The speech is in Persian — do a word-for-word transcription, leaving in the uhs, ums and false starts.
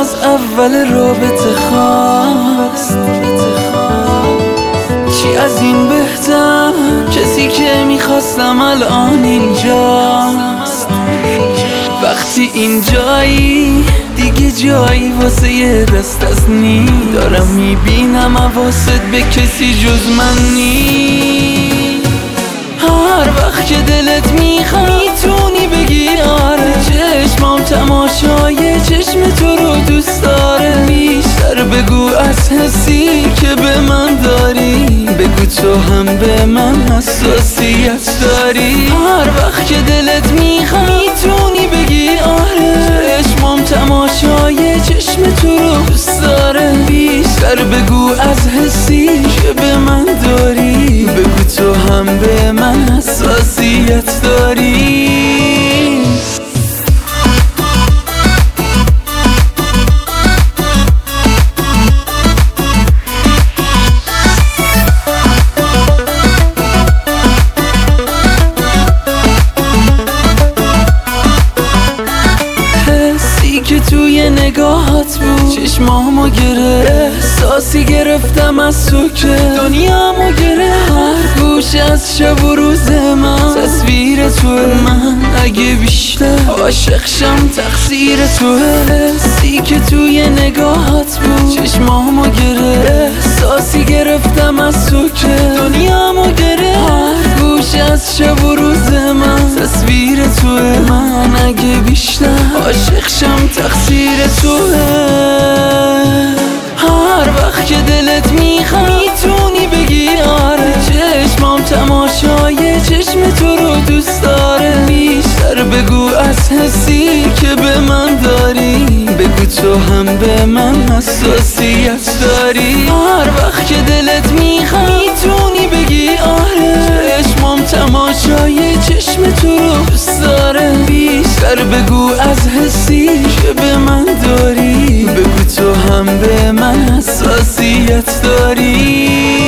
از اول رابطه خواست. چی از این بهتر، کسی که میخواستم الان اینجاست. وقتی اینجایی دیگه جایی واسه یه دست از نی، دارم میبینم حواست به کسی جز من نی. هر وقت که دلت میخواد میتونی بگی آره، چشمام تماشای چشم تو رو دوست داره. بیشتر بگو از حسی که به من داری، بگو تو هم به من حساسیت داری. هر وقت که دلت میخواد میتونی بگی آره، چشمام تماشای چشم تو رو دوست داره. بیشتر بگو از حسی که به من داری، بگو تو هم به من حساسیت داری. که توی نگاهات بود چشمامو گره، احساسی گرفتم از تو که دنیامو گره. هر گوش از شب و روز من تصویر توه، من اگه بیشتر عاشق شم تقصیر توه. حسی که توی نگاهات بود چشمامو گره، احساسی گرفتم از تو که دنیامو گره. هر گوش از شب و روز من تصویر توه، من اگه بیشتر عاشق شم تقصیر توه. هر وقت که دلت میخواد میتونی بگی آره، چشمام تماشای چشم تو رو دوست داره. بیشتر بگو از حسی که به من داری، بگو تو هم به من حساسیت داری. هر وقت که دلت میخواد میتونی بگی آره، چشمام تماشای چشم تو رو دوست داره. بیشتر بگو از حسی که به من داری، بگو تو هم به من حساسیت داری.